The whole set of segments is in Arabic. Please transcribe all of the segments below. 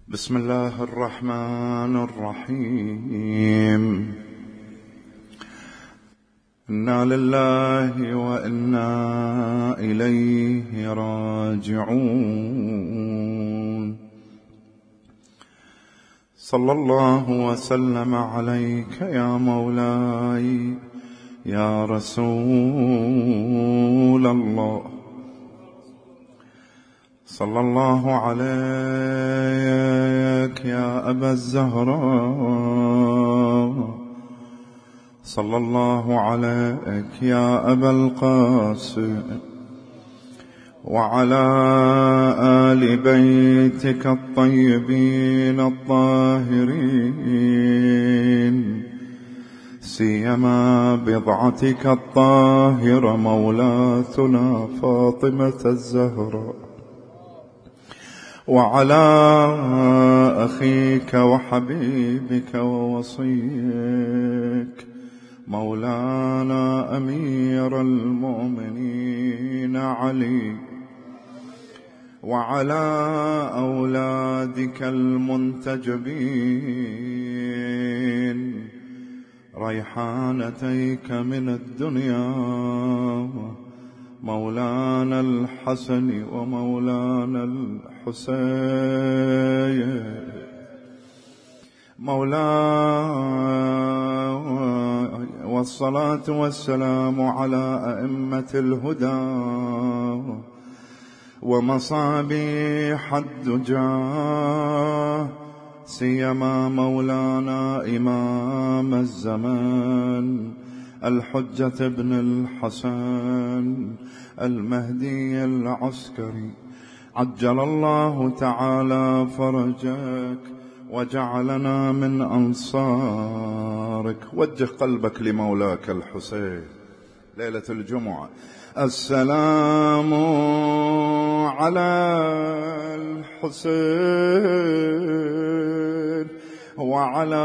بسم الله الرحمن الرحيم. إنا لله وإنا إليه راجعون. صلى الله وسلم عليك يا مولاي يا رسول الله. صلى الله عليك يا أبا الزهراء. صلى الله عليك يا أبا القاسم وعلى آل بيتك الطيبين الطاهرين، سيما بضعتك الطاهرة مولاتنا فاطمة الزهراء، وعلى أخيك وحبيبك ووصيك مولانا أمير المؤمنين علي، وعلى أولادك المنتجبين ريحانتيك من الدنيا مولانا الحسن ومولانا الحسين، والصلاة والسلام على أئمة الهدى ومصابيح الدجى، سيما مولانا إمام الزمان الحجة بن الحسن المهدي العسكري، عجل الله تعالى فرجك وجعلنا من أنصارك. وجه قلبك لمولاك الحسين ليلة الجمعة. السلام على الحسين وعلى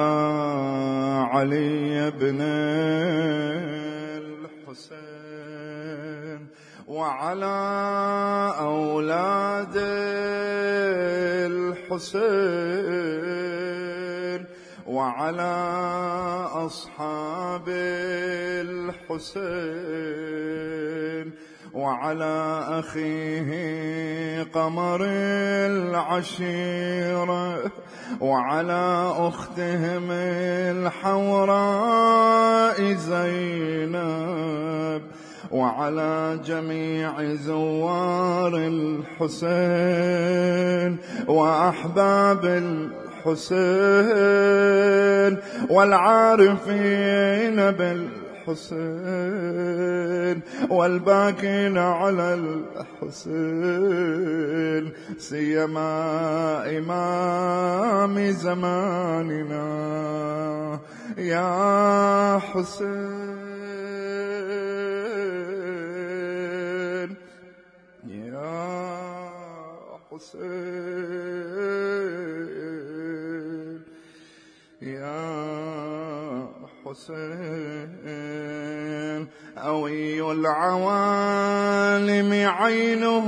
علي بن الحسين وعلى أولاد الحسين وعلى أصحاب الحسين وعلى أخيه قمر العشيرة وعلى أختهم الحوراء زينب وعلى جميع زوار الحسين وأحباب الحسين والعارفين بالحسين والباكين على الحسين، سيما إمام زماننا يا حسين يا حسين يا حسين. أوي العوالم عينه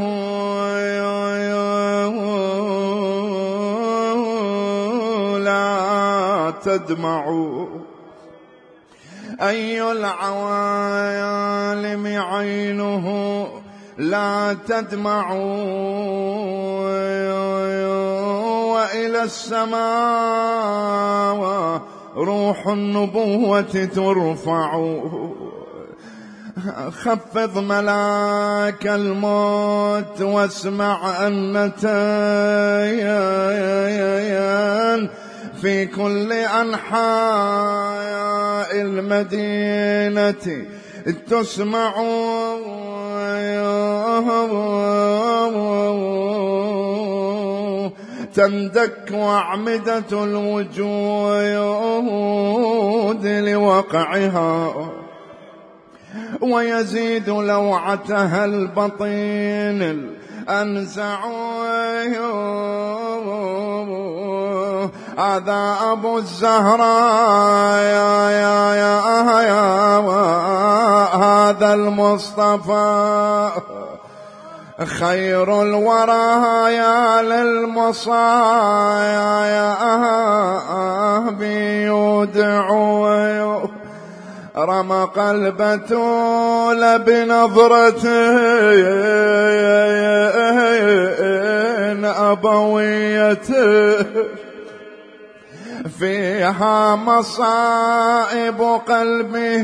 لا تدمع، أي العوالم عينه لا تدمع، وإلى السماء روح النبوة ترفع. خفض ملاك الموت واسمع النتين في كل أنحاء المدينة تسمع، تندك أعمدة الوجود لوقعها، ويزيد لوعتها البطين الأنزع. هذا أبو الزهراء يا هذا المصطفى خير الورى يا للمصائب يودع رمق البتول بنظرته أبويته فيها مصائب قلبه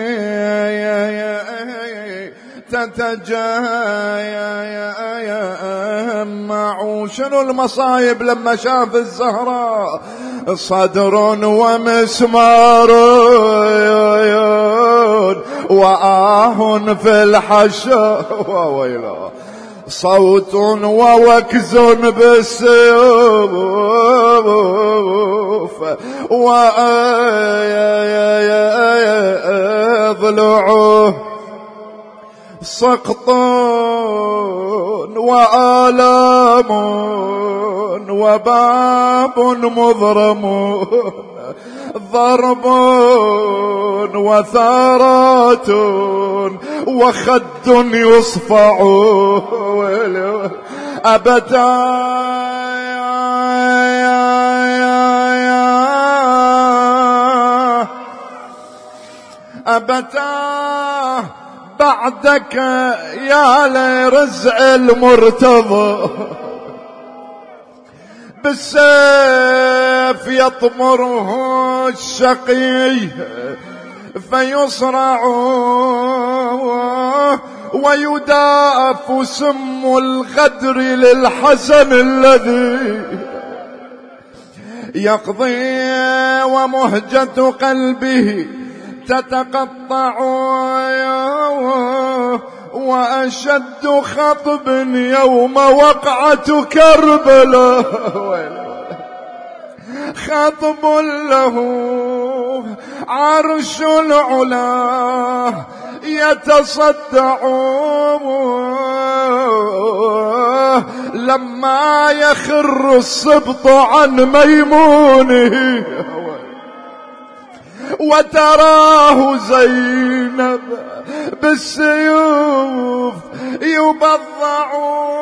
تتجمع. شنو المصايب لما شاف الزهراء؟ صدر ومسمار وآه في الحشا وويلا صوت ووكز بالسيوف وضلعه سقط وآلام وباب مضرم ضرب وثارات وخد يصفع أبدا أبدا بعدك يا لرزع المرتضى بالسيف يطمره الشقي فيصرع ويداف سم الغدر للحسن الذي يقضي ومهجة قلبه تتقطع وأشد خطب يوم وقعة كربلاء خطب له عرش العلا يتصدع لما يخر السبط عن ميمونه وتراه زينب بالسيوف يبضع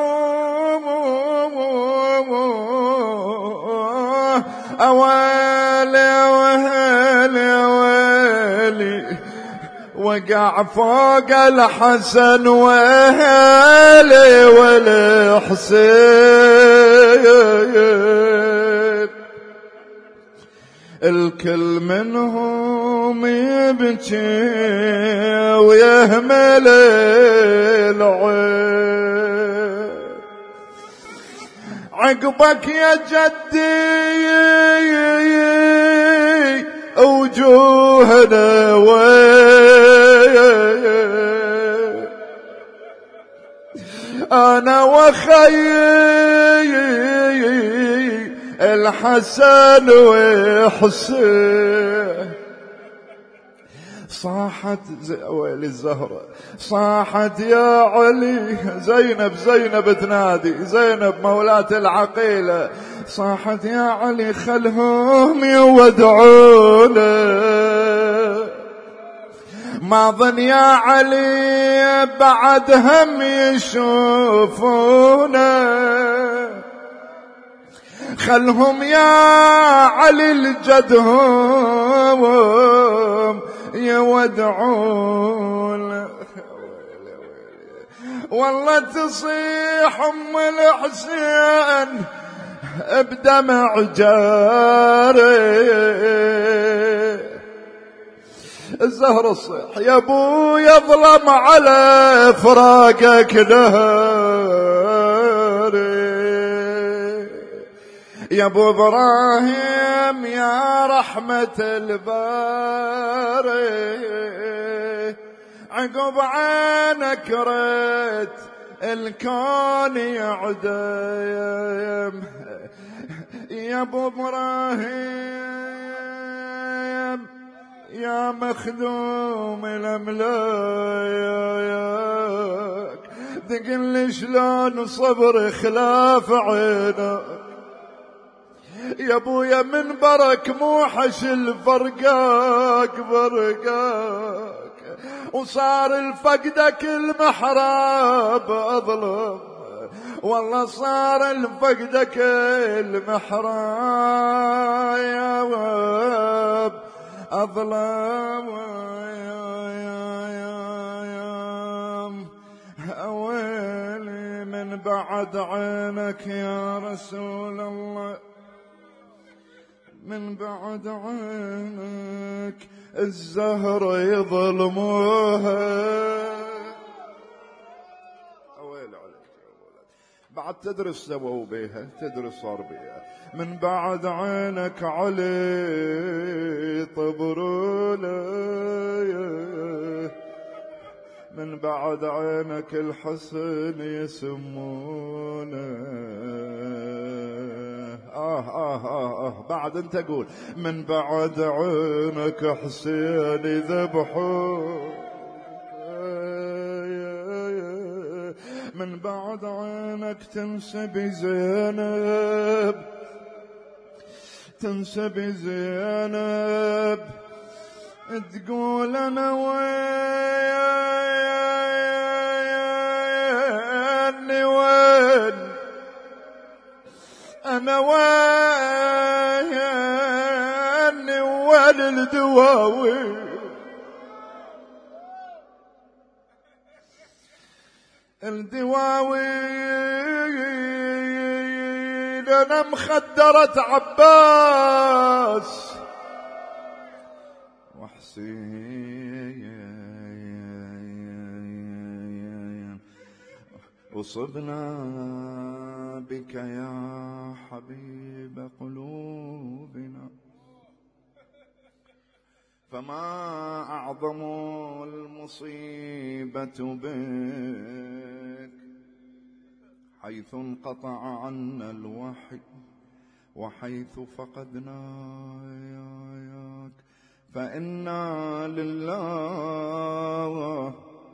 أويلي ويلي ويلي وقع فوق الحسن ويلي والحسين الكل منهم يبكي ويهمل العين عقبك يا جدي وجوهنا وين أنا وخيي الحسن وحسين صاحت ويلي الزهرة صاحت يا علي زينب تنادي زينب مولاة العقيلة صاحت يا علي خلهم يودعونا ما ظن يا علي بعد هم يشوفونا خلهم يا علي الجدهم يودعون والله تصيح ام الحسين بدمع جاري الزهر الصيح يا ابو يظلم على فراقك نهاري يا ابو ابراهيم يا رحمة الباري عقب عينك ريت الكون يعدم يا ابو ابراهيم يا مخدوم الاملاك تقل شلون صبر خلاف عينك يا ابويا من برك موحش الفرقاك فرقاك وصار الفقدك المحراب أظلم، والله صار الفقدك المحراب أظلم. أويلي من بعد عينك يا رسول الله، من بعد عينك الزهر يظلموها. أويل عليك بعد تدرس سووا بيها، تدرس صار بيها. من بعد عينك علي طبروله، من بعد عينك الحسن يسمونه. بعد انت قول من بعد عينك حسين ذبحوه، من بعد عينك تنسبي زينب، تنسبي زينب تقول انا وين وين انا وين وين الدواوي، الدواوي انا مخدرة عباس وحسين، وصبنا بك يا حبيب قلوبنا، فما أعظم المصيبة بك، حيث انقطع عنا الوحي وحيث فقدنا ياك، فإنا لله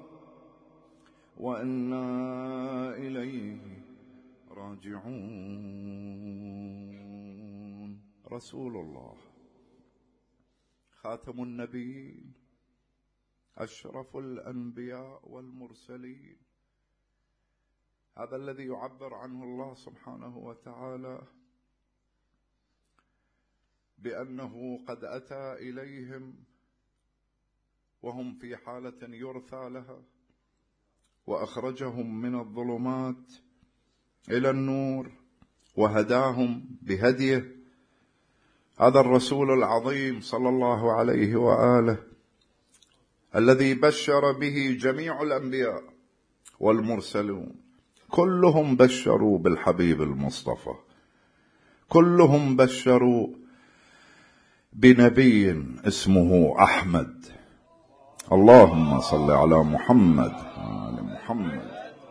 وإنا إليه راجعون. رسول الله خاتم النبيين، أشرف الأنبياء والمرسلين، هذا الذي يعبر عنه الله سبحانه وتعالى بأنه قد أتى إليهم وهم في حالة يرثى لها، وأخرجهم من الظلمات إلى النور وهداهم بهديه. هذا الرسول العظيم صلى الله عليه وآله الذي بشر به جميع الأنبياء والمرسلون، كلهم بشروا بالحبيب المصطفى، كلهم بشروا بنبي اسمه أحمد. اللهم صل على محمد وآل محمد.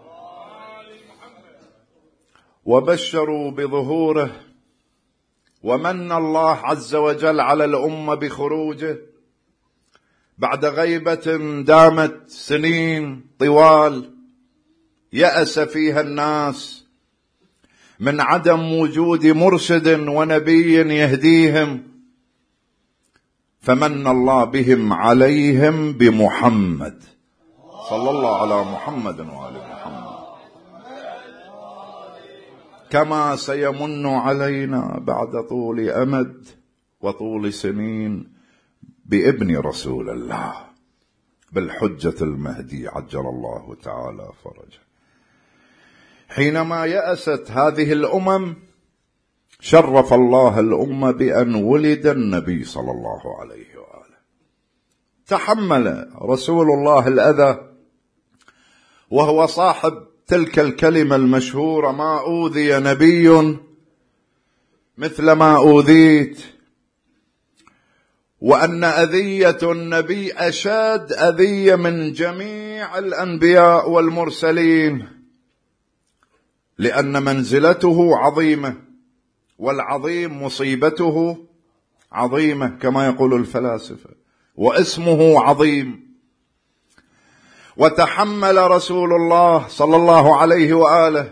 وبشروا بظهوره، ومن الله عز وجل على الأمة بخروجه بعد غيبة دامت سنين طوال يأس فيها الناس من عدم وجود مرشد ونبي يهديهم، فمن الله بهم عليهم بمحمد صلى الله على محمد وآل محمد، كما سيمن علينا بعد طول أمد وطول سنين بابن رسول الله بالحجة المهدي عجل الله تعالى فرجه. حينما يأست هذه الأمم شرف الله الأمة بأن ولد النبي صلى الله عليه وآله. تحمل رسول الله الأذى وهو صاحب تلك الكلمة المشهورة: ما أوذي نبي مثل ما أوذيت، وأن أذية النبي أشد أذية من جميع الأنبياء والمرسلين، لأن منزلته عظيمة، والعظيم مصيبته عظيمة كما يقول الفلاسفة، واسمه عظيم. وتحمل رسول الله صلى الله عليه وآله،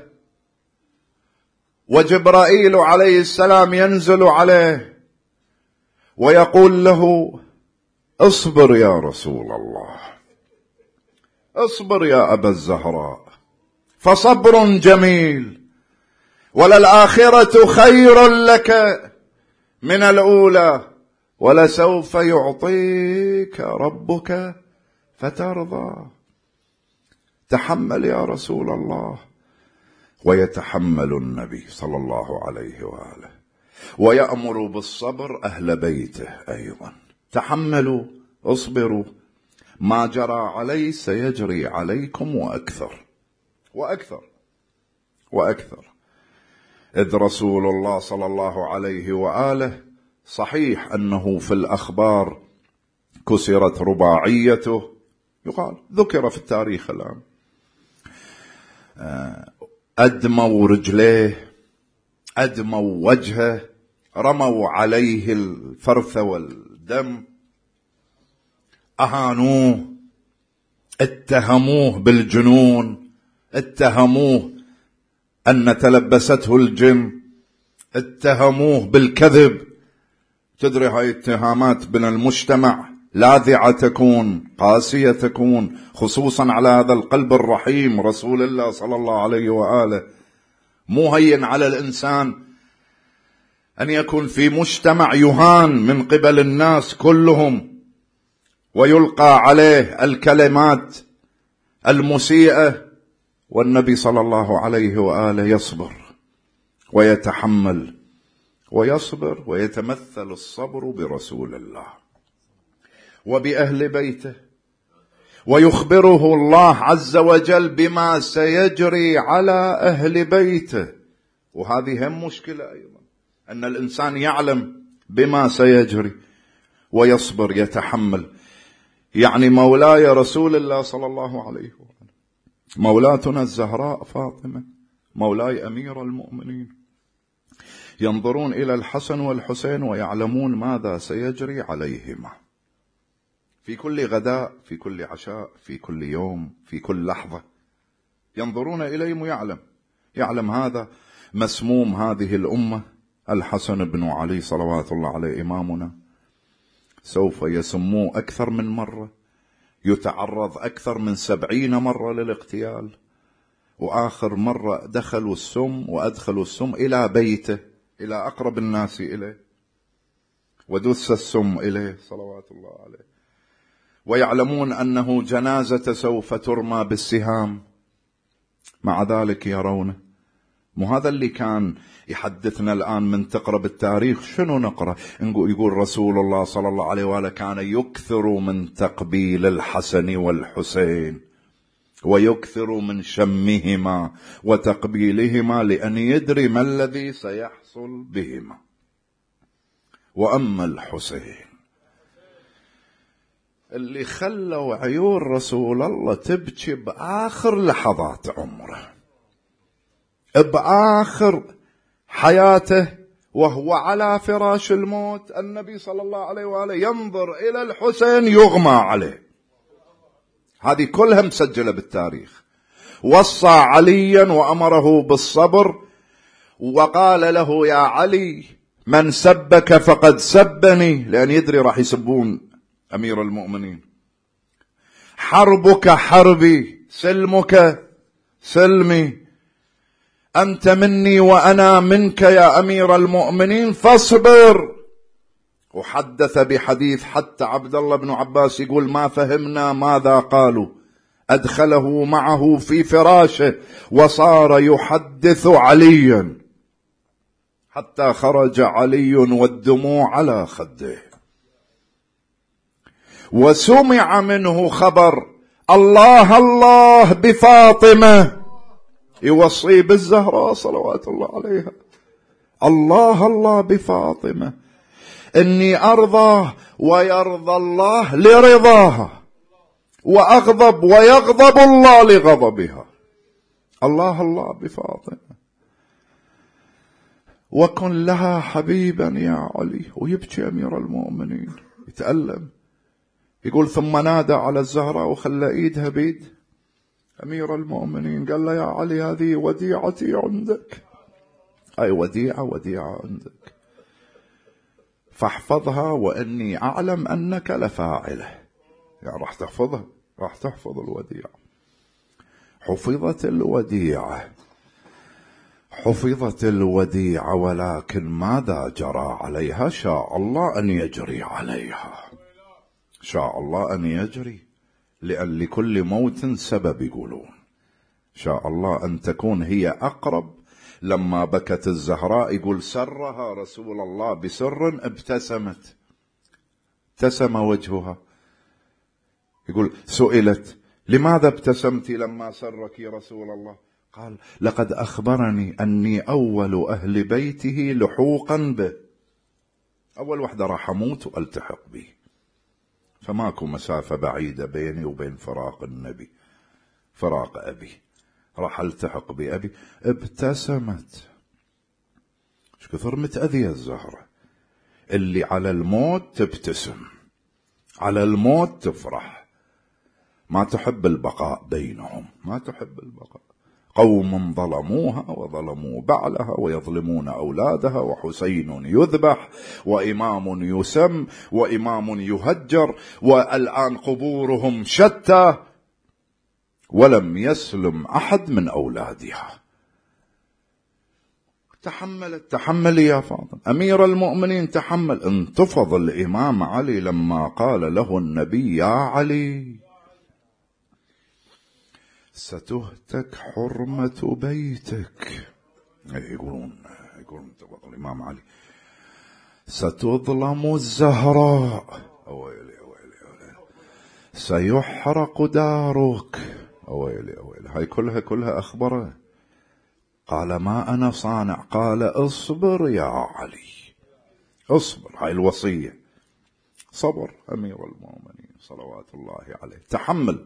وجبرائيل عليه السلام ينزل عليه ويقول له: اصبر يا رسول الله، اصبر يا أبا الزهراء فصبر جميل، وللآخرة خير لك من الأولى، ولسوف يعطيك ربك فترضى. تحمل يا رسول الله. ويتحمل النبي صلى الله عليه وآله ويأمر بالصبر أهل بيته أيضا. تحملوا، اصبروا، ما جرى علي سيجري عليكم وأكثر وأكثر وأكثر. إذ رسول الله صلى الله عليه وآله صحيح أنه في الأخبار كسرت رباعيته، يقال ذكر في التاريخ الآن، أدموا رجليه، أدموا وجهه، رموا عليه الفرث والدم، أهانوه، اتهموه بالجنون، اتهموه أن تلبسته الجن، اتهموه بالكذب. تدري هاي اتهامات بين المجتمع لاذعة تكون، قاسية تكون، خصوصا على هذا القلب الرحيم رسول الله صلى الله عليه وآله. مو هين على الإنسان أن يكون في مجتمع يهان من قبل الناس كلهم ويلقى عليه الكلمات المسيئة، والنبي صلى الله عليه وآله يصبر ويتحمل ويصبر ويتمثل الصبر برسول الله وبأهل بيته، ويخبره الله عز وجل بما سيجري على أهل بيته. وهذه هم مشكلة أيضا، أن الإنسان يعلم بما سيجري ويصبر يتحمل. يعني مولاي رسول الله صلى الله عليه وسلم، مولاتنا الزهراء فاطمة، مولاي أمير المؤمنين، ينظرون إلى الحسن والحسين ويعلمون ماذا سيجري عليهما في كل غداء، في كل عشاء، في كل يوم، في كل لحظة. ينظرون إليهم ويعلم هذا مسموم هذه الأمة الحسن بن علي صلوات الله عليه إمامنا، سوف يسموه أكثر من مرة، يتعرض أكثر من 70 مرة للاغتيال، وآخر مرة دخلوا السم وأدخلوا السم إلى بيته، إلى أقرب الناس إليه، ودس السم إليه صلوات الله عليه. ويعلمون أنه جنازة سوف ترمى بالسهام، مع ذلك يرونه. مو هذا اللي كان يحدثنا الآن من تقرأ بالتاريخ؟ شنو نقرأ؟ يقول رسول الله صلى الله عليه وآله كان يكثر من تقبيل الحسن والحسين ويكثر من شمهما وتقبيلهما، لأن يدري ما الذي سيحصل بهما. وأما الحسين اللي خلوا عيون رسول الله تبكي بآخر لحظات عمره، بآخر حياته وهو على فراش الموت، النبي صلى الله عليه وآله ينظر إلى الحسين يغمى عليه. هذه كلها مسجلة بالتاريخ. وصى عليا وأمره بالصبر، وقال له يا علي من سبك فقد سبني، لأن يدري راح يسبون أمير المؤمنين. حربك حربي، سلمك سلمي، أنت مني وأنا منك يا أمير المؤمنين، فاصبر. وحدث بحديث حتى عبد الله بن عباس يقول ما فهمنا ماذا قالوا. أدخله معه في فراشه وصار يحدث عليا حتى خرج علي والدموع على خده، وسمع منه خبر الله الله بفاطمة، يوصي بالزهراء صلوات الله عليها، الله الله بفاطمة، إني أرضى ويرضى الله لرضاها، وأغضب ويغضب الله لغضبها. الله الله بفاطمة، وكن لها حبيبا يا علي. ويبكي أمير المؤمنين يتألم، يقول ثم نادى على الزهراء وخلى إيدها بيد أمير المؤمنين، قال له يا علي هذه وديعتي عندك، أي وديعة عندك، فاحفظها وإني أعلم أنك لفاعله. يعني راح تحفظها، راح تحفظ الوديعة. حفظت الوديعة، حفظت الوديعة، ولكن ماذا جرى عليها؟ شاء الله أن يجري عليها، شاء الله أن يجري، لأن لكل موت سبب يقولون. شاء الله أن تكون هي أقرب. لما بكت الزهراء يقول سرها رسول الله بسر ابتسمت، ابتسم وجهها. يقول سئلت لماذا ابتسمت لما سرك يا رسول الله؟ قال لقد أخبرني أني أول أهل بيته لحوقا به، أول وحدة راح أموت وألتحق به، فماكو مسافة بعيدة بيني وبين فراق النبي، فراق أبي، راح ألتحق بأبي. ابتسمت. ايش كثر متأذية الزهرة، اللي على الموت تبتسم، على الموت تفرح، ما تحب البقاء بينهم، ما تحب البقاء. قوم ظلموها وظلموا بعلها ويظلمون أولادها، وحسين يذبح وإمام يسم وإمام يهجر، والآن قبورهم شتى ولم يسلم أحد من أولادها. تحملت، تحملي يا فاطمة أمير المؤمنين، تحمل. انتفض الإمام علي لما قال له النبي يا علي ستهتك حرمة بيتك، يقولون انتفض الإمام علي، ستظلم الزهراء، أويلي أويلي أويلي، سيحرق دارك، أويلي أويلي. هاي كلها أخبره. قال ما أنا صانع، قال اصبر يا علي، اصبر. هاي الوصية، صبر أمير المؤمنين صلوات الله عليه، تحمل.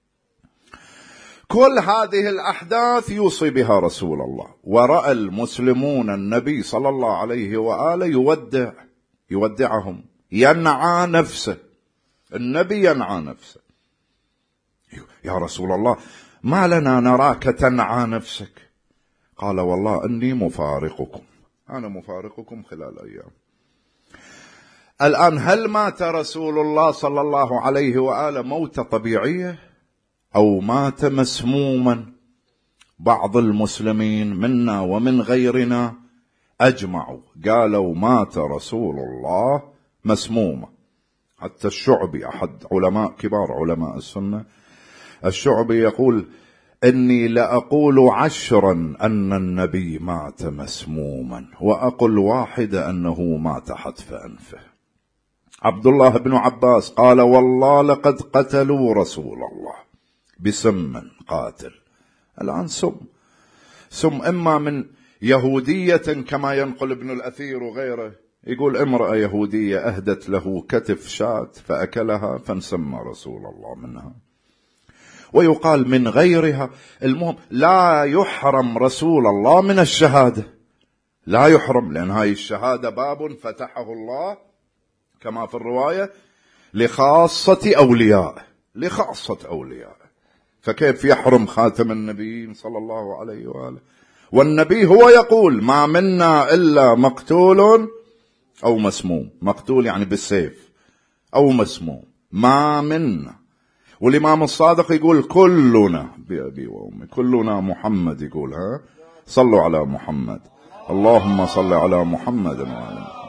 كل هذه الأحداث يوصي بها رسول الله، ورأى المسلمون النبي صلى الله عليه وآله يودعهم، ينعى نفسه، النبي ينعى نفسه. يا رسول الله ما لنا نراك تنعى نفسك؟ قال والله أني مفارقكم، أنا مفارقكم خلال أيام. الآن هل مات رسول الله صلى الله عليه وآله موتة طبيعية أو مات مسموما؟ بعض المسلمين منا ومن غيرنا أجمعوا قالوا مات رسول الله مسموما. حتى الشعبي أحد كبار علماء السنة، الشعبي يقول إني لأقول 10 أن النبي مات مسموما، وأقول 1 أنه مات حتف أنفه. عبد الله بن عباس قال والله لقد قتلوا رسول الله بسم قاتل. الآن سم إما من يهودية كما ينقل ابن الأثير وغيره، يقول امرأة يهودية أهدت له كتف شاة فأكلها فانسمى رسول الله منها، ويقال من غيرها. المهم لا يحرم رسول الله من الشهادة، لا يحرم، لأن هاي الشهادة باب فتحه الله كما في الرواية لخاصة أولياء، لخاصة أولياء، فكيف يحرم خاتم النبيين صلى الله عليه وآله؟ والنبي هو يقول ما منا إلا مقتول أو مسموم، مقتول يعني بالسيف، أو مسموم، ما منا. والإمام الصادق يقول كلنا بأبي وأمي، كلنا محمد، يقول ها صلوا على محمد، اللهم صل على محمد وعلى محمد.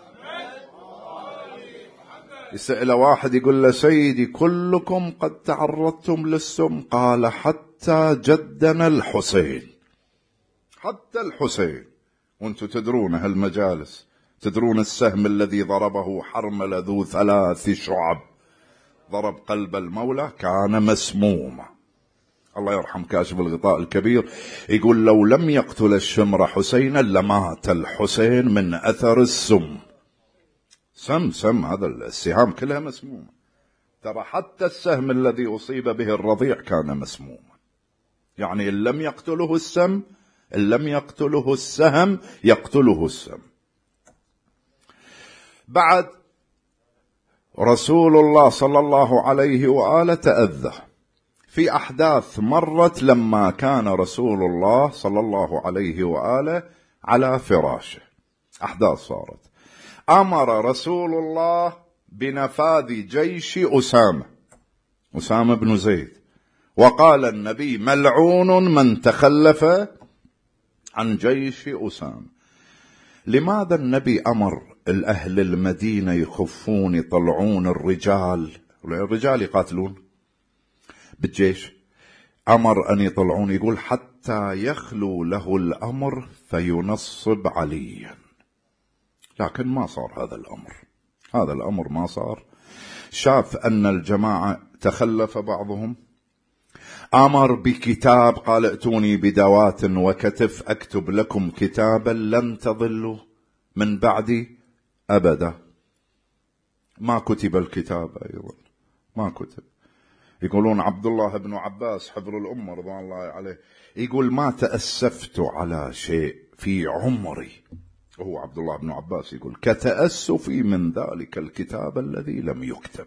يسأل واحد يقول له سيدي كلكم قد تعرضتم للسم، قال حتى جدنا الحسين، حتى الحسين. وانتم تدرون هالمجالس، تدرون السهم الذي ضربه حرملة ذو 3 شعب، ضرب قلب المولى، كان مسموما. الله يرحم كاشف الغطاء الكبير يقول لو لم يقتل الشمر حسينا لمات الحسين من أثر السم. سم هذا السهام كلها مسمومة، ترى حتى السهم الذي أصيب به الرضيع كان مسموما. يعني إن لم يقتله السم، إن لم يقتله السهم يقتله السم. بعد رسول الله صلى الله عليه وآله تأذى في أحداث مرت لما كان رسول الله صلى الله عليه وآله على فراشه، أحداث صارت. أمر رسول الله بنفاذ جيش أسامة بن زيد، وقال النبي ملعون من تخلف عن جيش أسامة. لماذا النبي أمر الأهل المدينة يخفون يطلعون الرجال يقاتلون بالجيش؟ أمر أن يطلعون، يقول حتى يخلو له الأمر فينصب عليا. لكن ما صار هذا الأمر ما صار. شاف أن الجماعة تخلف بعضهم، أمر بكتاب، قال ائتوني بدوات وكتف أكتب لكم كتابا لن تضلوا من بعدي أبدا. ما كتب الكتاب أيضا، ما كتب. يقولون عبد الله بن عباس حبر الأمة رضوان الله عليه يقول ما تأسفت على شيء في عمري، وهو عبد الله بن عباس يقول كتأسفي من ذلك الكتاب الذي لم يكتب.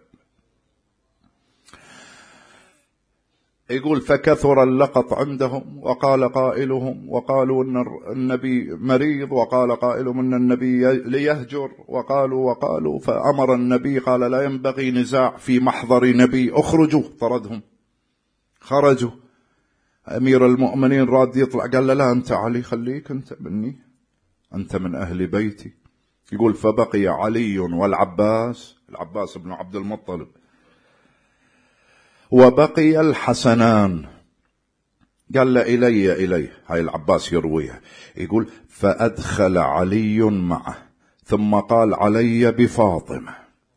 يقول فكثر اللقط عندهم، وقال قائلهم وقالوا أن النبي مريض، وقال قائلهم أن النبي ليهجر، وقالوا فأمر النبي قال لا ينبغي نزاع في محضر نبي، اخرجوا، طردهم، خرجوا. أمير المؤمنين راد يطلع، قال لا أنت علي خليك أنت مني، أنت من أهل بيتي. يقول فبقي علي والعباس، العباس بن عبد المطلب، وبقي الحسنان. قال له إلي هاي العباس يرويها، يقول فأدخل علي معه ثم قال علي بفاطمة.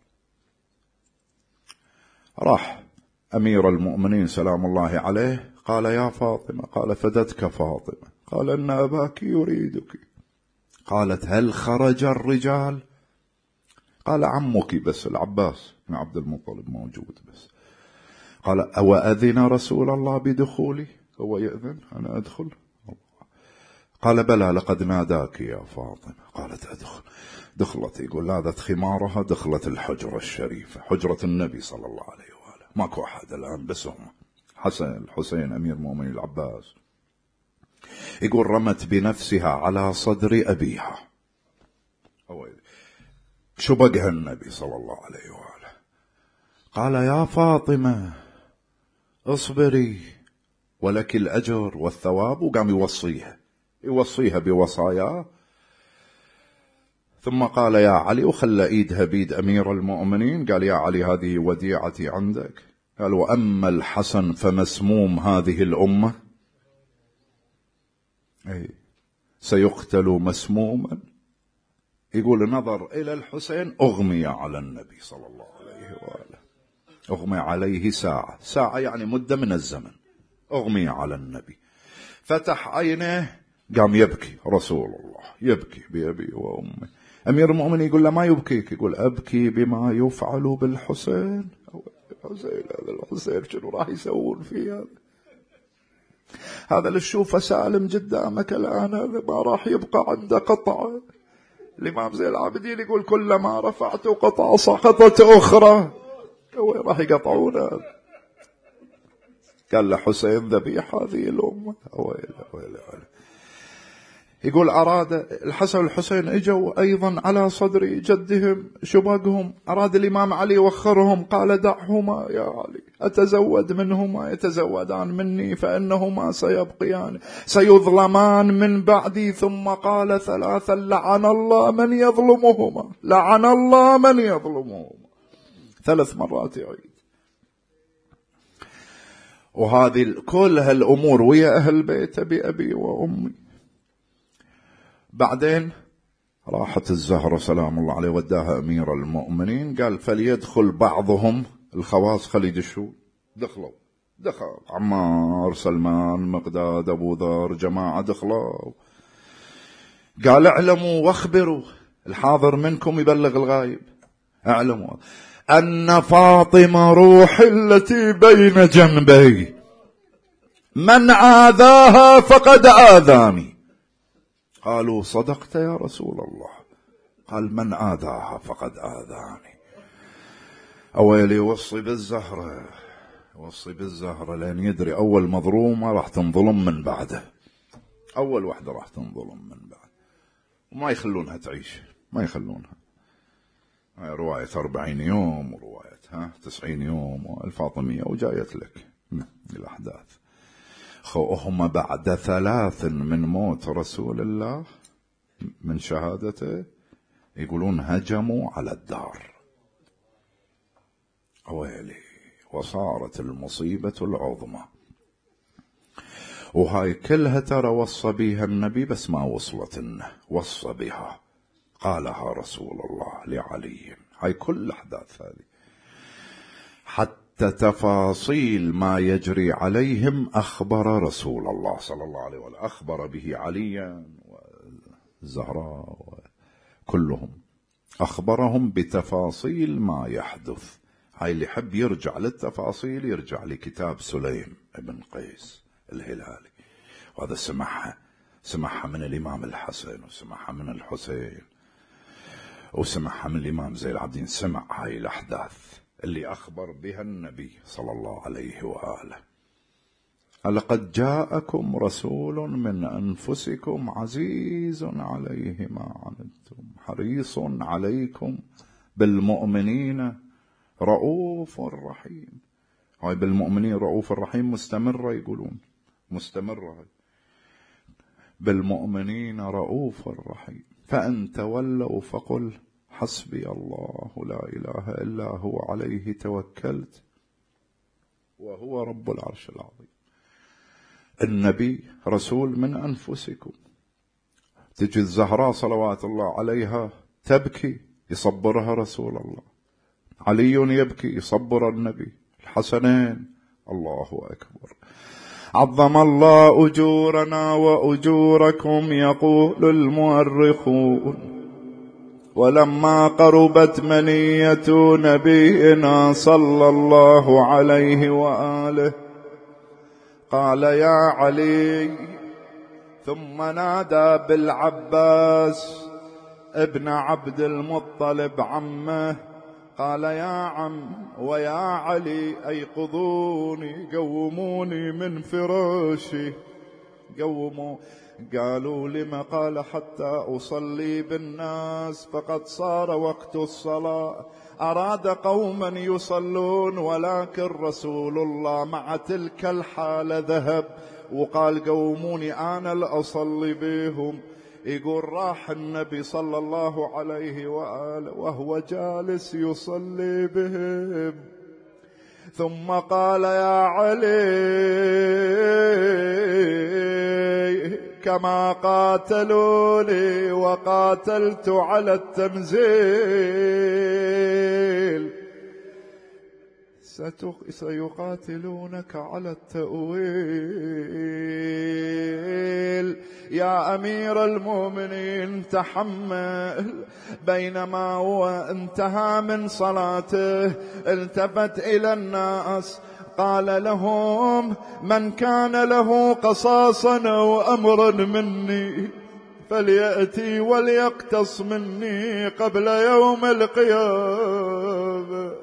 راح أمير المؤمنين سلام الله عليه قال يا فاطمة، قال فدتك فاطمة، قال إن أباك يريدك. قالت هل خرج الرجال؟ قال عمك بس، العباس بن عبد المطلب موجود بس. قال أوأذن رسول الله بدخولي؟ هو يأذن أنا أدخل؟ قال بلى لقد ناداك يا فاطمة. قالت أدخل. دخلت، يقول لاذت خمارها، دخلت الحجرة الشريفة، حجرة النبي صلى الله عليه وآله، ماكو أحد الآن بس هم الحسين أمير المؤمنين العباس. يقول رمت بنفسها على صدر أبيها، شبقها النبي صلى الله عليه وآله. قال يا فاطمة اصبري ولك الأجر والثواب، وقام يوصيها بوصاياه. ثم قال يا علي، وخلى ايدها بيد أمير المؤمنين، قال يا علي هذه وديعتي عندك. قال وأما الحسن فمسموم هذه الأمة، سيقتل مسموما. يقول نظر إلى الحسين، أغمي على النبي صلى الله عليه وآله، أغمي عليه ساعة يعني مدة من الزمن، أغمي على النبي. فتح عينه قام يبكي رسول الله، يبكي بأبي وأمي. أمير المؤمنين يقول له ما يبكيك؟ يقول أبكي بما يفعل بالحسين. الحسين شنو راح يسوون فيه هذا اللي تشوفه سالم قدامك الآن، هذا ما راح يبقى عنده قطعة. الإمام زين العابدين يقول كلما رفعت قطعة سقطت أخرى، وين راح يقطعونه؟ قال له حسين ذبيح هذه الأمة. يقول أراد الحسن والحسين اجوا أيضا على صدر جدهم شباقهم، أراد الإمام علي وخرهم، قال دعهما يا علي أتزود منهما، يتزودان مني فإنهما سيبقيان سيظلمان من بعدي. ثم قال ثلاثا لعن الله من يظلمهما، لعن الله من يظلمهما، 3 مرات يعيد. وهذه كل هالأمور ويا أهل بيت بأبي وأمي. بعدين راحت الزهرة سلام الله عليه وداها أمير المؤمنين، قال فليدخل بعضهم الخواص، خلي يدشوا. دخل عمار، سلمان، مقداد، أبو ذر، جماعة دخلوا. قال اعلموا واخبروا، الحاضر منكم يبلغ الغايب، اعلموا أن فاطمة روحي التي بين جنبي، من آذاها فقد آذاني. قالوا صدقت يا رسول الله. قال من آذاها فقد آذاني. أويلي يوصي بالزهرة لأن يدري أول مظلومة راح تنظلم من بعده، أول واحدة راح تنظلم من بعد، وما يخلونها تعيش، ما يخلونها. رواية 40 يوم ورواية 90 يوم والفاطمية وجايت لك الأحداث. هم بعد 3 من موت رسول الله من شهادته يقولون هجموا على الدار. ويلي، وصارت المصيبة العظمى. وهاي كلها ترى وصى بها النبي، بس ما وصلت لنا. وصى بها، قالها رسول الله لعلي. هاي كل الأحداث هذه، حتى تفاصيل ما يجري عليهم أخبر رسول الله صلى الله عليه وسلم، أخبر به عليا والزهراء وكلهم، أخبرهم بتفاصيل ما يحدث. هاي اللي يحب يرجع للتفاصيل يرجع لكتاب سليم بن قيس الهلالي، وهذا سمعها من الإمام الحسن، وسمعها من الحسين، وسمعها من الإمام زين العابدين. سمع هاي الأحداث اللي أخبر بها النبي صلى الله عليه وآله. لقد جاءكم رسول من أنفسكم عزيز عليه ما عنتم حريص عليكم بالمؤمنين رؤوف رحيم. هاي بالمؤمنين رؤوف الرحيم مستمرة، يقولون مستمرة. بالمؤمنين رؤوف رحيم. فإن تولوا فقل حسبي الله لا إله إلا هو عليه توكلت وهو رب العرش العظيم. النبي رسول من أنفسكم. تجي الزهراء صلوات الله عليها تبكي، يصبرها رسول الله. علي يبكي، يصبر النبي. الحسنين، الله أكبر. عظم الله أجورنا وأجوركم. يقول المؤرخون: ولما قربت منية نبينا صلى الله عليه وآله قال: يا علي. ثم نادى بالعباس ابن عبد المطلب عمه، قال: يا عم ويا علي أيقظوني، قوموني من فراشي. قوموا. قالوا: لما؟ قال: حتى أصلي بالناس، فقد صار وقت الصلاة. أراد قوما يصلون، ولكن رسول الله مع تلك الحالة ذهب وقال: قوموني أنا لأصلي بهم. يقول: راح النبي صلى الله عليه وآله وهو جالس يصلي بهم، ثم قال: يا علي، كما قاتلوني وقاتلت على التمزيل سيقاتلونك على التأويل. يا أمير المؤمنين تحمل. بينما هو انتهى من صلاته التفت إلى الناس قال لهم: من كان له قصاصا أو أمرا مني فليأتي وليقتص مني قبل يوم القيامة.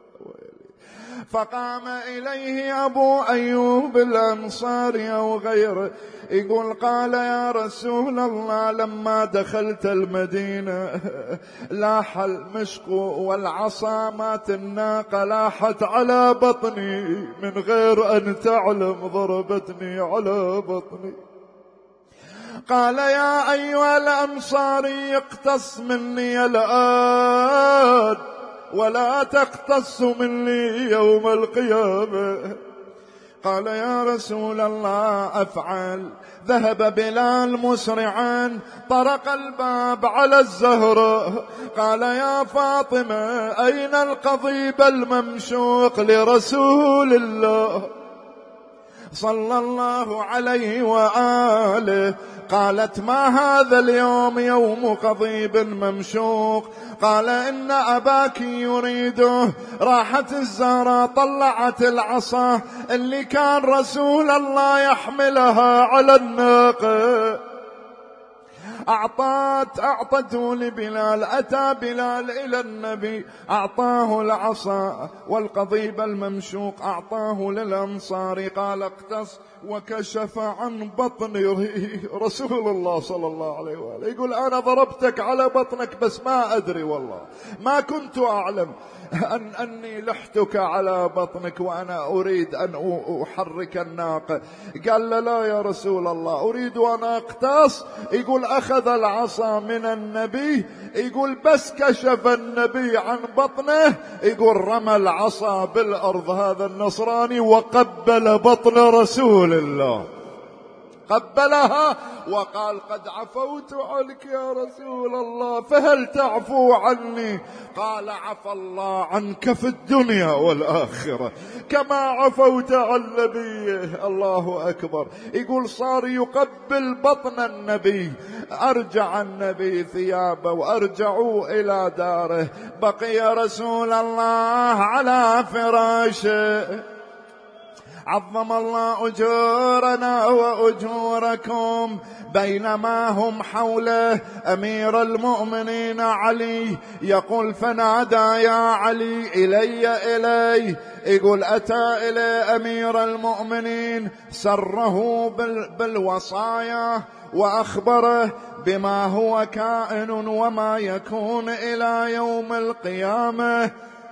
فقام إليه أبو أيوب الأنصاري أو غيره، يقول: قال: يا رسول الله، لما دخلت المدينة لاح المشق والعصا مات الناقة لاحت على بطني من غير أن تعلم، ضربتني على بطني. قال: يا أيها الأنصاري، اقتص مني الآن ولا تقتص مني يوم القيامة. قال: يا رسول الله أفعل. ذهب بلال مسرعا، طرق الباب على الزهراء، قال: يا فاطمة، أين القضيب الممشوق لرسول الله صلى الله عليه وآله؟ قالت: ما هذا اليوم يوم قضيب ممشوق. قال: إن أباك يريده. راحت الزهراء طلعت العصا اللي كان رسول الله يحملها على الناقة، أعطته لبلال. أتى بلال إلى النبي أعطاه العصا والقضيب الممشوق، أعطاه للأنصار، قال اقتص، وكشف عن بطن رسول الله صلى الله عليه وآله. يقول أنا ضربتك على بطنك بس ما أدري والله، ما كنت أعلم أني لحتك على بطنك وأنا أريد أن أحرك الناقة. قال لا يا رسول الله أريد أن أقتص. يقول أخذ العصا من النبي، يقول بس كشف النبي عن بطنه، يقول رمى العصا بالأرض هذا النصراني وقبل بطن رسول الله، قبلها وقال قد عفوت عنك يا رسول الله فهل تعفو عني؟ قال عفى الله عنك في الدنيا والآخرة كما عفوت عن نبيه. الله أكبر. يقول صار يقبل بطن النبي. أرجع النبي ثيابه وأرجعوا إلى داره. بقي رسول الله على فراشه. عظم الله أجورنا وأجوركم. بينما هم حوله أمير المؤمنين علي يقول فنادى يا علي إلي. يقول أتى إلى أمير المؤمنين سره بالوصايا وأخبره بما هو كائن وما يكون إلى يوم القيامة.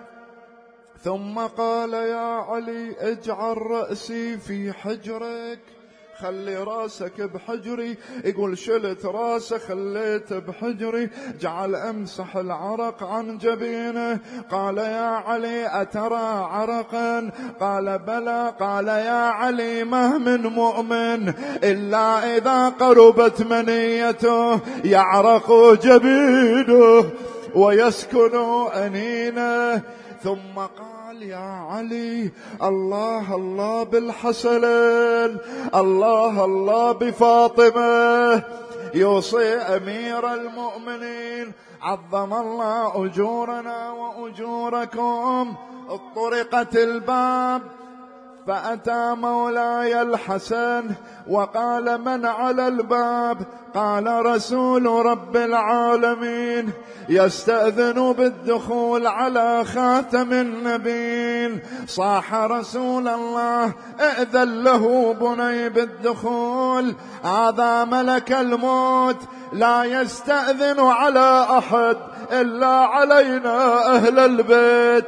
ثم قال يا علي اجعل رأسي في حجرك، خلي راسك بحجري. يقول شلت راسه خليته بحجري، جعل امسح العرق عن جبينه. قال يا علي أترى عرقا؟ قال بلى. قال يا علي ما من مؤمن إلا إذا قربت منيته يعرق جبينه ويسكن أنينه. ثم قال يا علي الله الله بالحسنين، الله الله بفاطمة. يوصي أمير المؤمنين عظم الله أجورنا وأجوركم. اطرقت الباب فأتى مولاي الحسن وقال من على الباب؟ قال رسول رب العالمين يستأذن بالدخول على خاتم النبيين. صاح رسول الله ائذن له بني بالدخول، هذا ملك الموت لا يستأذن على أحد إلا علينا أهل البيت.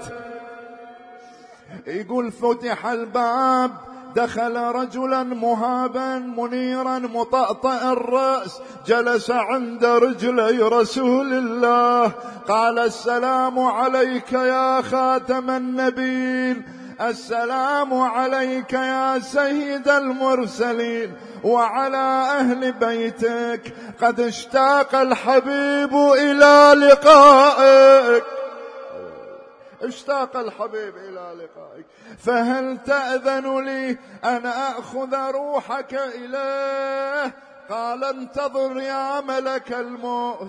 يقول فتح الباب دخل رجلا مهابا منيرا مطأطئ الرأس، جلس عند رجلي رسول الله. قال السلام عليك يا خاتم النبيين، السلام عليك يا سيد المرسلين وعلى أهل بيتك، قد اشتاق الحبيب إلى لقائك، اشتاق الحبيب إلى لقائك، فهل تأذن لي أن أخذ روحك إليه؟ قال انتظر يا ملك الموت.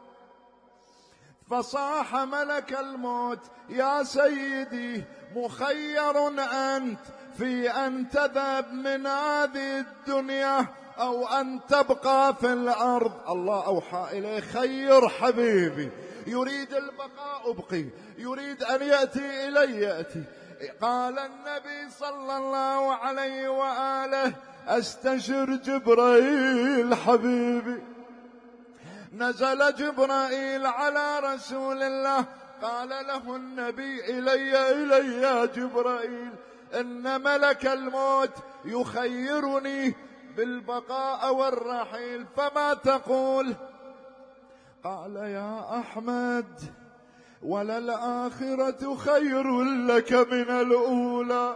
فصاح ملك الموت يا سيدي مخير أنت في أن تذهب من هذه الدنيا أو أن تبقى في الأرض. الله أوحى إليه خير حبيبي، يريد البقاء أبقي، يريد أن يأتي إلي يأتي. قال النبي صلى الله عليه وآله استشر جبرائيل حبيبي. نزل جبرائيل على رسول الله، قال له النبي إلي يا جبرائيل، إن ملك الموت يخيرني بالبقاء والرحيل، فما تقول؟ قال يا أحمد وللآخرة خير لك من الأولى،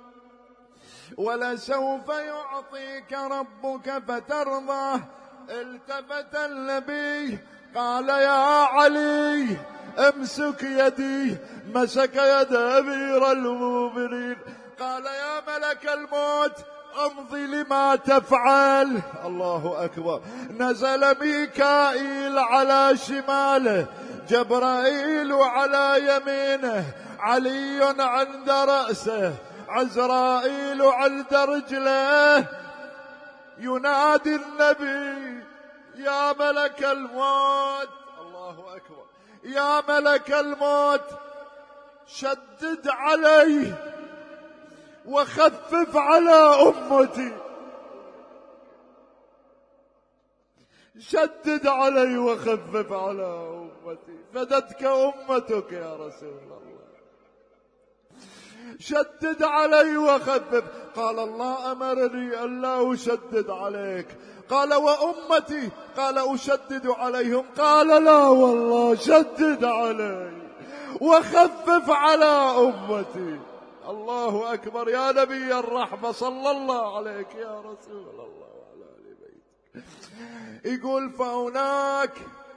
ولسوف يعطيك ربك فترضى. التفت النبي قال يا علي امسك يدي، مسك يد أمير المؤمنين. قال يا ملك الموت امضي لما تفعل. الله أكبر. نزل ميكائيل على شماله، جبرائيل على يمينه، علي عند رأسه، عزرائيل عند رجله. ينادي النبي يا ملك الموت، الله أكبر، يا ملك الموت شدد علي وخفف على أمتي، شدد علي وخفف على أمتي، فدتك أمتك يا رسول الله، شدد علي وخفف. قال الله أمرني ألا أشدد عليك. قال وأمتي؟ قال أشدد عليهم. قال لا والله شدد علي وخفف على أمتي. الله أكبر. يا نبي الرحمة صلى الله عليك يا رسول الله وعلى آل بيتك. يقول فهناك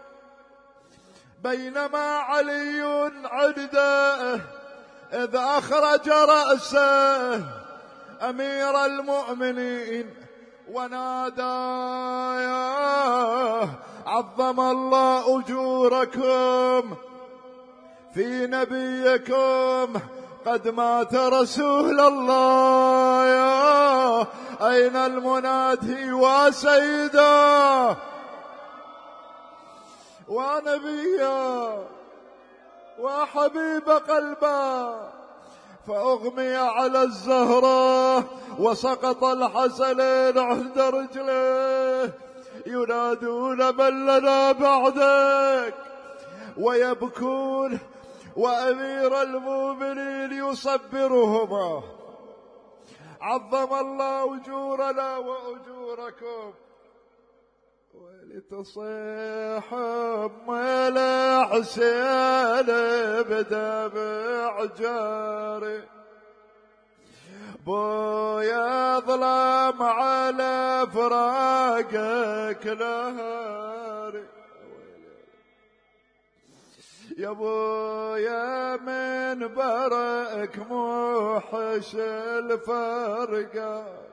بينما علي عنده إذ أخرج رأسه أمير المؤمنين ونادى يا عظم الله أجوركم في نبيكم قد مات رسول الله، يا أين المنادي وسيدا ونبيا وحبيب قلبا. فأغمي على الزهراء وسقط الحسنين عند رجله ينادون من لنا بعدك ويبكون، وأمير المؤمنين يصبرهما عظم الله أجورنا وأجوركم. ولتصيح أم الحسين بدمع جاري بويا ظلام على فراقك نهاري، يا بويا من برك موحش الفرقك.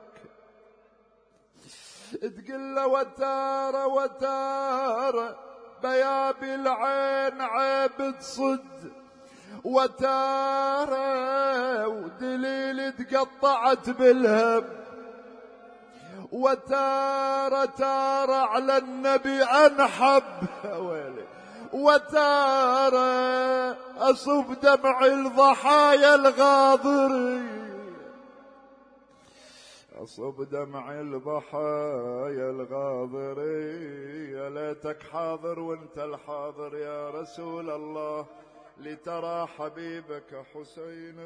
تقل وتارة وتارة بياب العين عيب تصد، وتارة ودليل تقطعت بالهم، وتارة تارة على النبي أنحب وتارة أصب دمع الضحايا الغاضرين، أصب دمع الضحايا الغاضرين. يا ليتك حاضر وانت الحاضر يا رسول الله لترى حبيبك حسين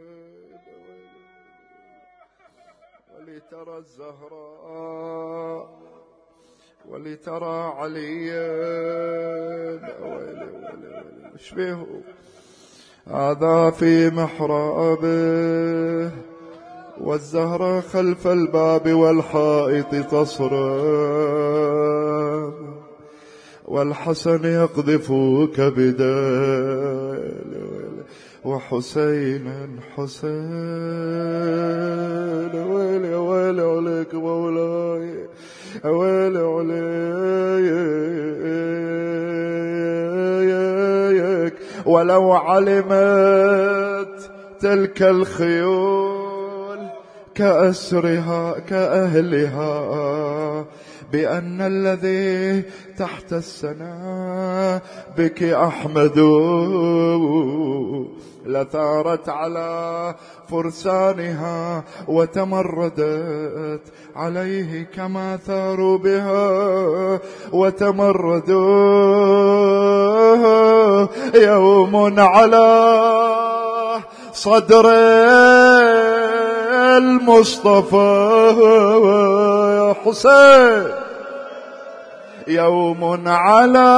ولترى الزهراء ولترى عليا. ايش بيه هذا في محرابه والزهرة خلف الباب والحائط تصرخ والحسن يقذف كبدا وحسين حسين ويلي ويلي عليك مولاي ويلي عليك. ولو علمت تلك الخيول كأسرها كأهلها بأن الذي تحت السنا بك أحمد لثارت على فرسانها وتمردت عليه كما ثاروا بها وتمردوا. يوم على صدر المصطفى حسين، يوم على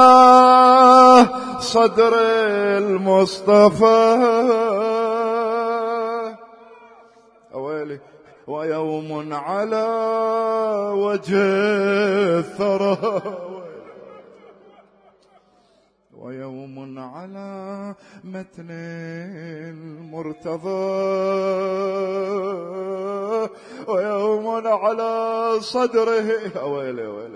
صدر المصطفى أويلي، ويوم على وجه الثرى، ويوم على متن المرتضى، ويوم على صدره أويلي أويلي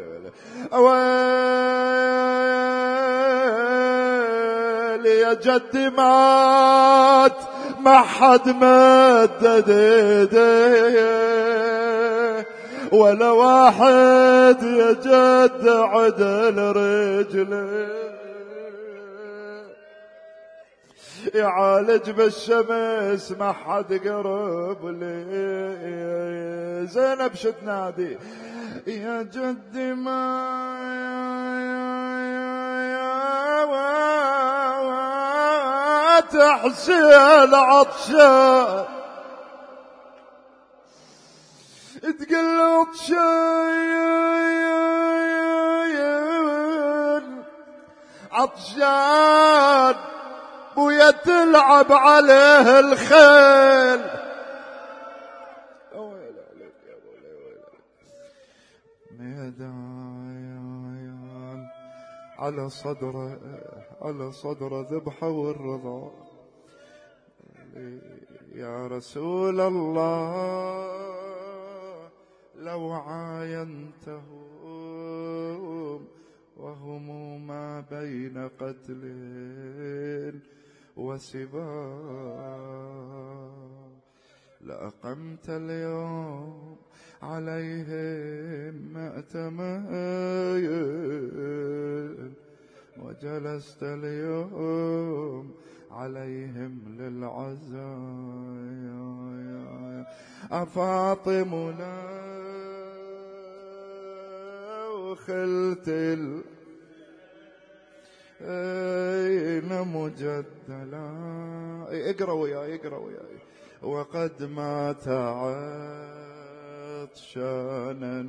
أويلي يا جد مات ما حد مدد يديه ولا واحد يا جد عدل رجله يعالج بالشمس ما حد قرب لي. زينب شو تنادي يا جدي ما تحسين عطشان تقل عطشان بويا تلعب عليه الخيل. ميدان على صدره ذبحه والرضا. يا رسول الله لو عاينتهم وهم ما بين قتل وسباق لأقمت اليوم عليهم مأتمين وجلست اليوم عليهم للعزاء. أفاطم لو خلت أين مجدلا. اقرأ وياي وقد مات عطشانا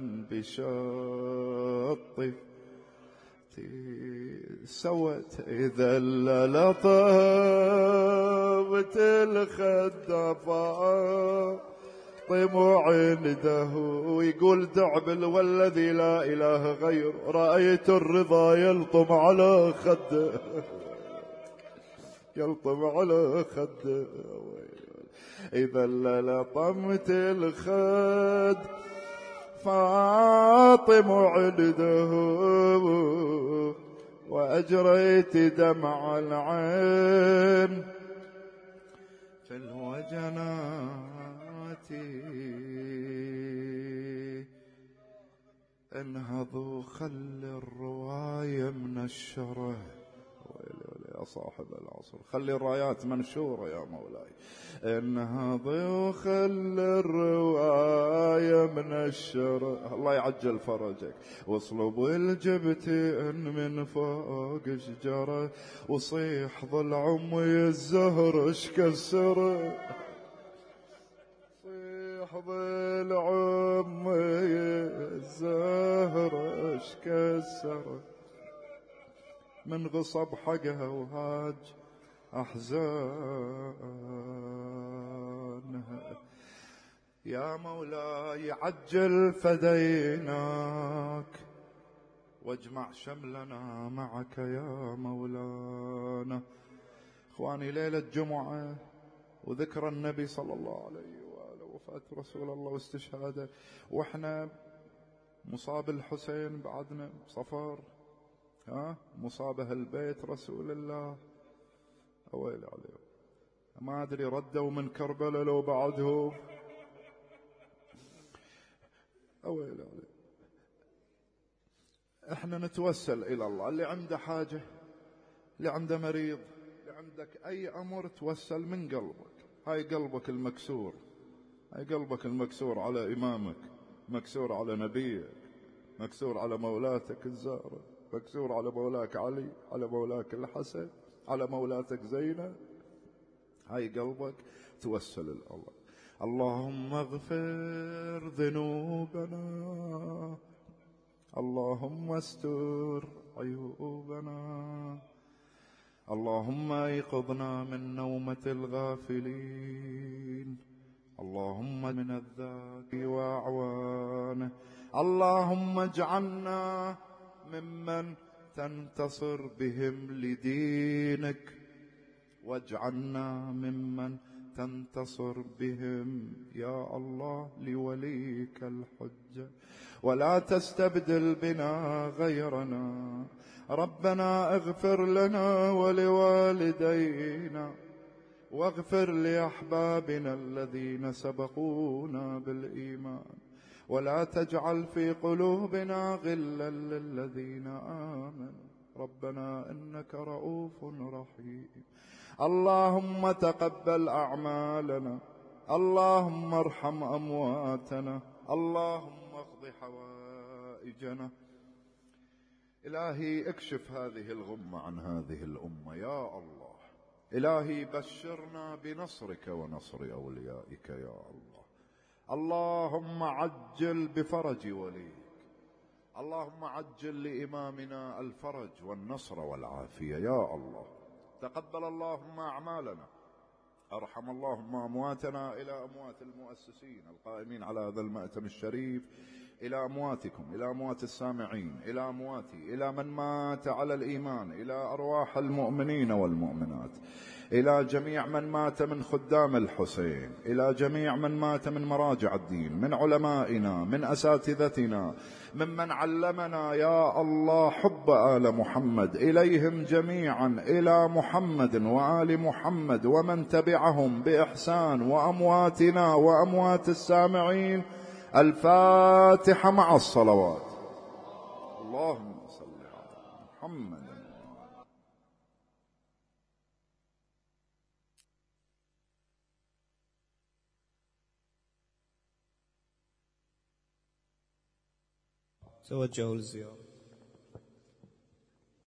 بشط سوت إذا لطبت الخد فاطم عنده. ويقول دعبل والذي لا إله غير رأيت الرضا يلطم على خده إذا لطمت الخد فاطم عنده وأجريت دمع العين في الوجنات. انهضوا خل الرواية من الشره. يا صاحب العصر خلي الرايات منشورة يا مولاي. انهضوا خل الرواية من الشر. الله يعجل فرجك. واصلبوا الجبتين من فوق شجرة وصيح ظل عمي الزهر اشكسر. صيح ظل عمي الزهر اشكسر من غصب حقها وهاج أحزانها. يا مولاي عجل فديناك واجمع شملنا معك يا مولانا. اخواني ليلة جمعة وذكر النبي صلى الله عليه وآله وفاة رسول الله واستشهاده، واحنا مصاب الحسين بعدنا صفار مصابه البيت رسول الله. أويل عليهم ما أدري ردوا من كربلاء لو بعدهم. أويل عليهم. احنا نتوسل إلى الله. اللي عنده حاجة، اللي عنده مريض، اللي عندك أي أمر توسل من قلبك. هاي قلبك المكسور، هاي قلبك المكسور على إمامك، مكسور على نبيك، مكسور على مولاتك الزهرة، مكسور على مولاك علي، على مولاك الحسن، على مولاتك زينب. هاي قلبك توسل الله. اللهم اغفر ذنوبنا، اللهم استر عيوبنا، اللهم ايقظنا من نومة الغافلين، اللهم من الذات وأعوانه، اللهم اجعلنا ممن تنتصر بهم لدينك، واجعلنا ممن تنتصر بهم يا الله لوليك الحجة، ولا تستبدل بنا غيرنا. ربنا اغفر لنا ولوالدينا واغفر لأحبابنا الذين سبقونا بالإيمان، ولا تجعل في قلوبنا غلا للذين آمنوا ربنا إنك رؤوف رحيم. اللهم تقبل أعمالنا، اللهم ارحم أمواتنا، اللهم اقض حوائجنا. إلهي اكشف هذه الغمة عن هذه الأمة يا الله. إلهي بشرنا بنصرك ونصر أوليائك يا الله. اللهم عجل بفرج وليك، اللهم عجل لإمامنا الفرج والنصر والعافية يا الله. تقبل اللهم أعمالنا، أرحم اللهم أمواتنا إلى أموات المؤسسين القائمين على هذا المأتم الشريف، إلى أمواتكم، إلى أموات السامعين، إلى أمواتي، إلى من مات على الإيمان، إلى أرواح المؤمنين والمؤمنات، إلى جميع من مات من خدام الحسين، إلى جميع من مات من مراجع الدين، من علمائنا، من أساتذتنا، ممن علمنا يا الله حب آل محمد، إليهم جميعا، إلى محمد وآل محمد ومن تبعهم بإحسان، وأمواتنا وأموات السامعين. الفاتحة مع الصلوات. اللهم صل على محمد. توجهوا للزيارة.